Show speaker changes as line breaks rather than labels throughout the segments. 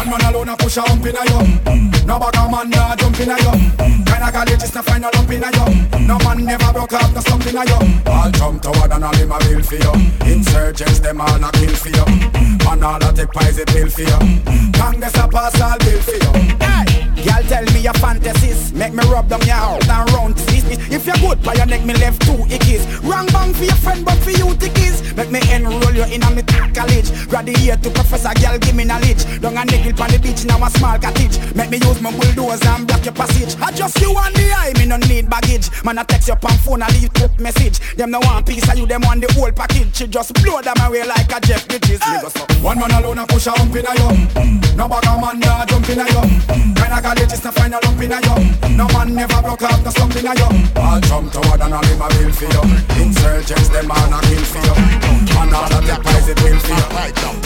One man alone a push a hump in a yo. No bag a man nah jump in a yo. Kinda college is to find a lump in a yo. No man never broke up no something a yo. All jump toward and all him a bill for you. Insurgents them all a kill for you. Man all a take poison pill for you. Congress a pass all bill for you. Y'all tell me your fantasies. Make me rub them your out and round this. If you're good by your neck me left 2 ickies. Wrong bang for your friend but for you tickies. Make me enroll you in a me college. Graduate to professor, girl give me knowledge. Down a niggle on the beach now a small cottage. Make me use my bulldozer and block your passage. I just you on the eye, me no need baggage. Man I text your pan phone and leave quick message. Them no want piece of you, them want the whole package. She just blow them away like a Jeff Bridges. One man alone a push a hump in a yo. No bag a man nah jump in a yo. Kinda college is to find a lump in a yo. No man never broke up no something a yo. All jump toward and all him a bill for you. Insurgents them all a kill for you. And all of their poison will for you. Right now,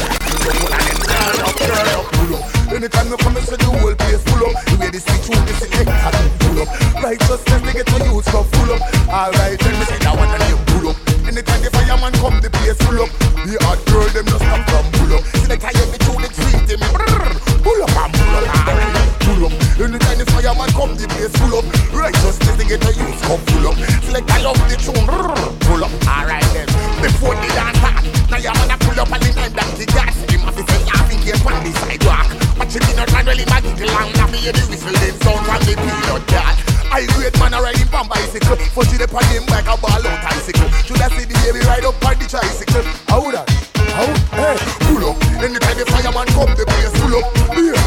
anytime you come and say the whole place full up. The way the switch room is full up. Righteousness they get to use for full up. Alright, then me say that one and you pull up. Anytime the fireman come the place full up. The hot girl them just stop from pull up. See like I have the tune it treat them. Pull up and pull up. Pull up. Anytime the fireman come the place full up. Righteousness they get to use for full up. See like I love the tune. Pull up. Alright then. Before the dance start, now you wanna pull up and the time that the gas. You must say you think you're on the sidewalk. But you didn't run really mad till long. Now me hear the whistle then sound from the peanut jar. I great man a riding on bicycle. Put it upon him like a ball out bicycle. Should I see the baby ride up on the tricycle? How that? How? Hey, pull up. Anytime the fireman come, the place full up. Yeah,